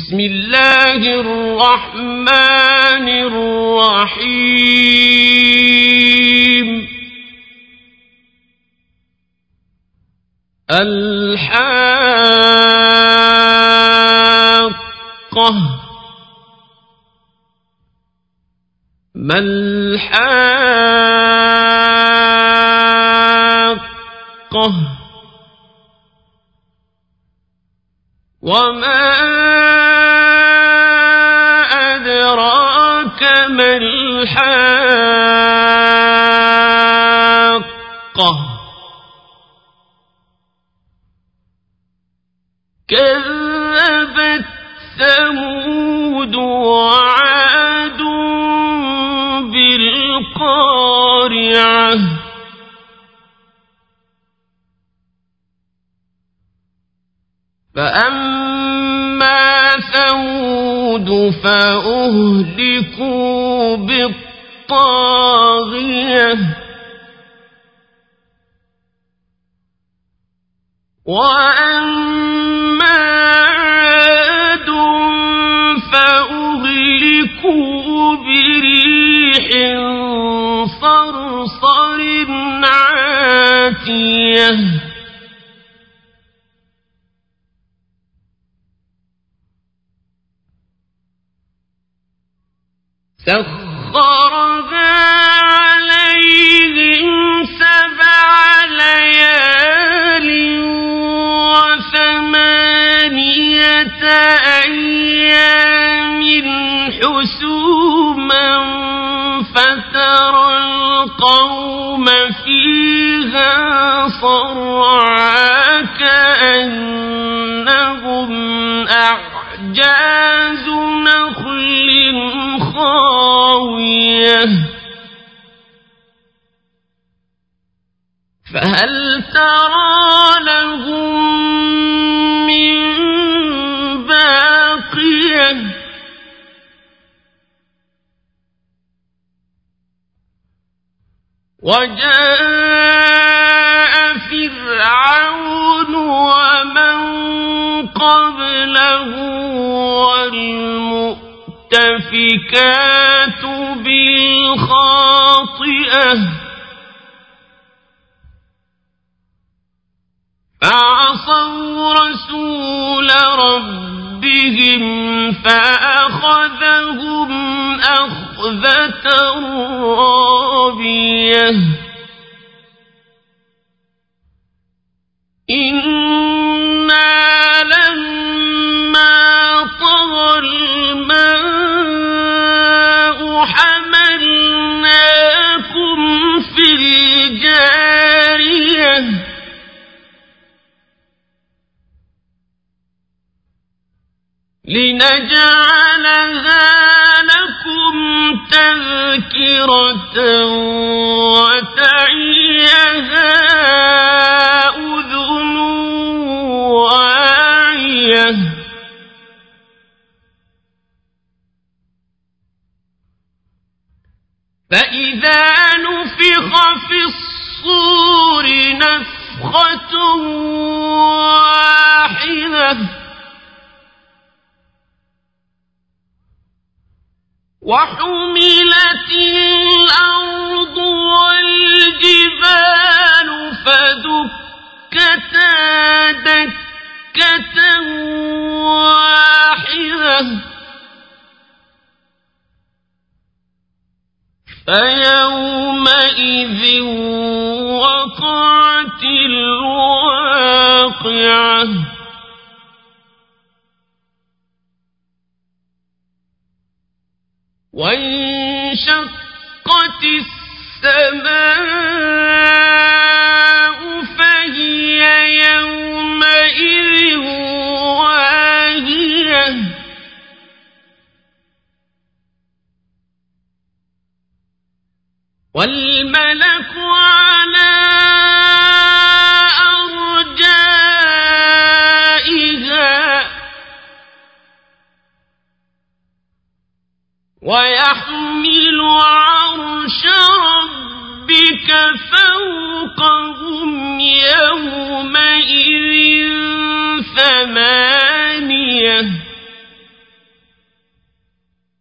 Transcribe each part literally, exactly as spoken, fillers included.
بسم الله الرحمن الرحيم الحاقة ما الحاقة وما أدراك ما الحاقة كذبت ثمود وعاد بالقارعة فأما ثمود فأهلكوا بالطاغية وأما عاد فأهلكوا بريح صرصر عاتية سخرها عليهم سبع ليال وثمانية أيام حسوما فترى القوم فيها صرعى كأنهم أعجاز نخل خاوية فهل ترى لهم من باقية وجاء فرعون ومن قبله والمؤتفكات بالخاطئة فعصوا رسول ربهم فأخذهم أخذة رابية إنا لما طغى الماء حملناكم في الجارية لنجعلها لكم تذكرة وتعيها أذن واعية فإذا نفخ في الصور نفخة واحدة وحملت الأرض والجبال فدكتا دكة واحدة فيومئذ وقعت الواقعة وانشقت السماء فهي يومئذ واهية والملك على أرجائها ويحمل عرش ربك فوقهم يومئذ ثمانية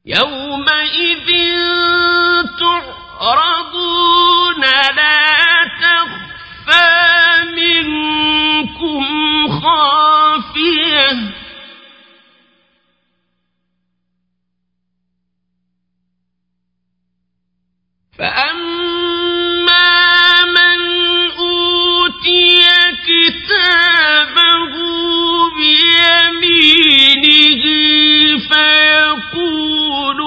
يومئذ تعرضون لا تخفى منكم خافية فأما من أوتي كتابه بيمينه فيقول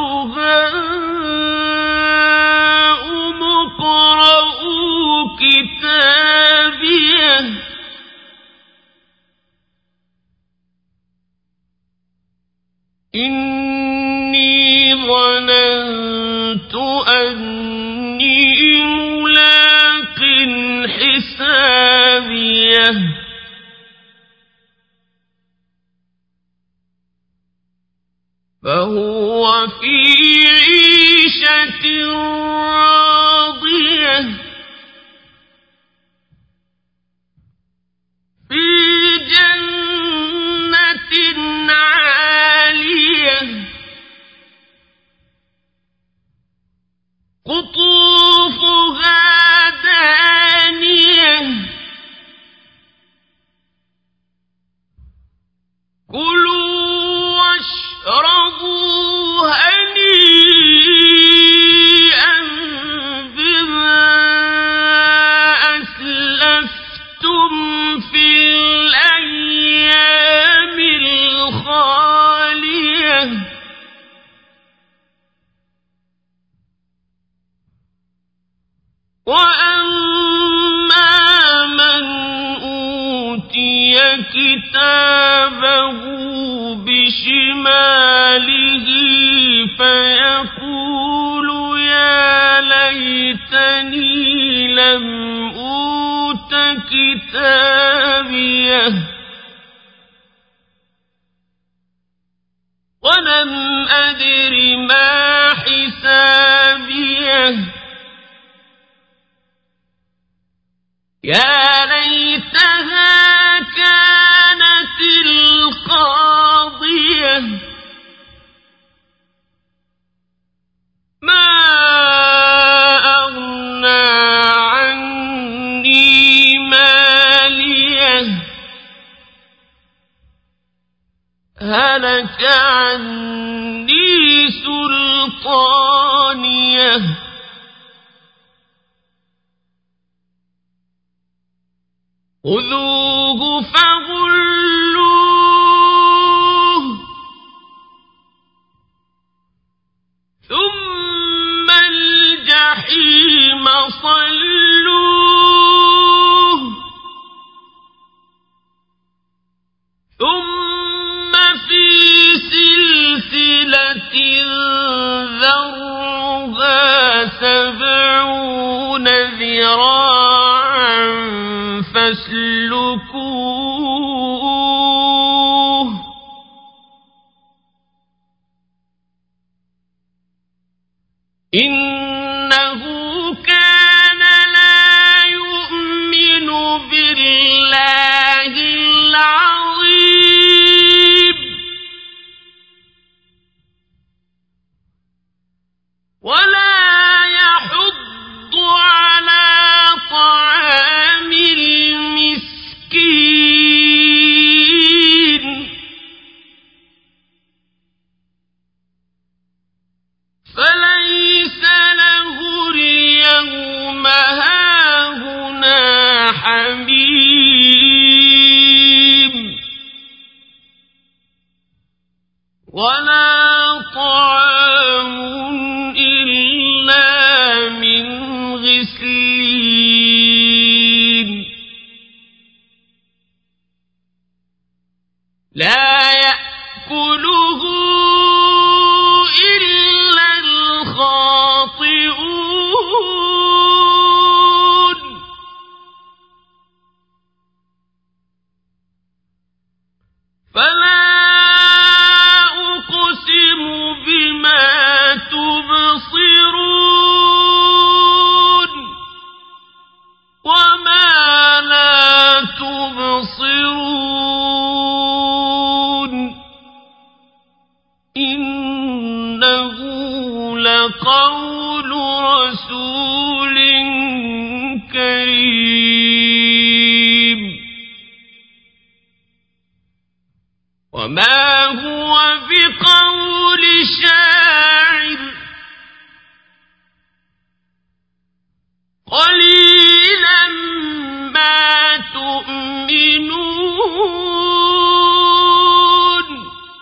هاؤم اقرءوا كتابيه إني ظننت أني ملاق حسابيه فهو في عيشة راضية في جنة عالية قطوفها دانية كلوا واشربوا هنيئا بما أسلفتم في الأيام الخالية وأما من أوتي كتابه بشماله فيقول يا ليتني لم أوت كتابيه ولم أدر ما حسابيه يا ليتها كانت القاضية ما أغنى عني ماليه هلك عني سلطانيه خذوه فغلوه ثم الجحيم صلوه ثم في سلسلة ذرعها سبعون ذراعا فاسلكوه إنه كان لا يؤمن بالله العظيم ولا يحض على طعام المسكين فليس له اليوم هاهنا حميم ولا طعام إلا من غسلين لا يأكله إلا الخاطئون فلا أقسم بما تبصرون وما لا تبصرون لقول رسول كريم وما هو بقول شاعر قليلا ما تؤمنون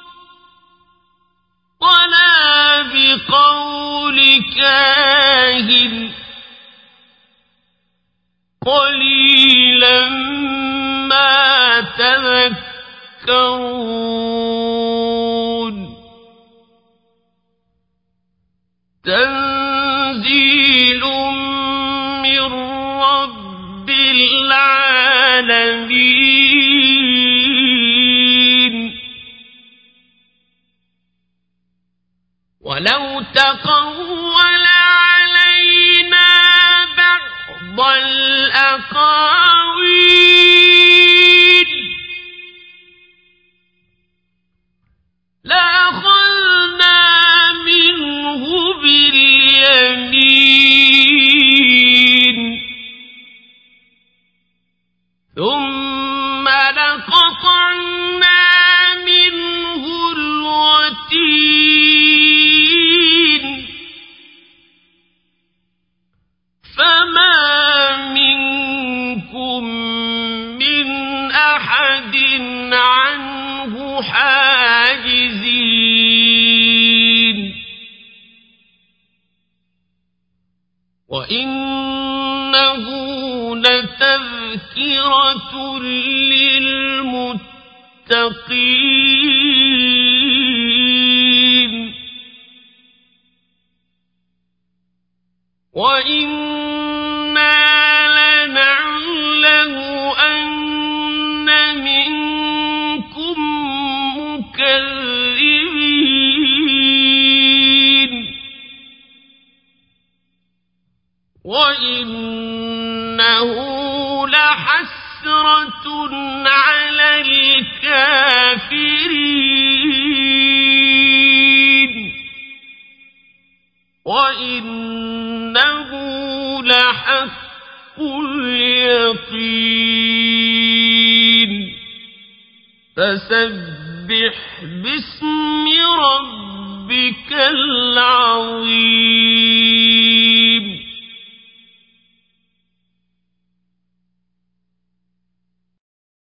ولا بقول كاهن قليلا ما تذكرون تنزيل من رب العالمين ولو تقول علينا بعض الأقاويل لأخذنا منه باليمين ثم لقطعنا منه الوتين فما منكم من أحد عنه حاجزين وإنه لتذكرة للمتقين وإنا لنعلم أن منكم مكذبين وإنه لحسرة على الكافرين وإنه لحق اليقين فسبح باسم ربك العظيم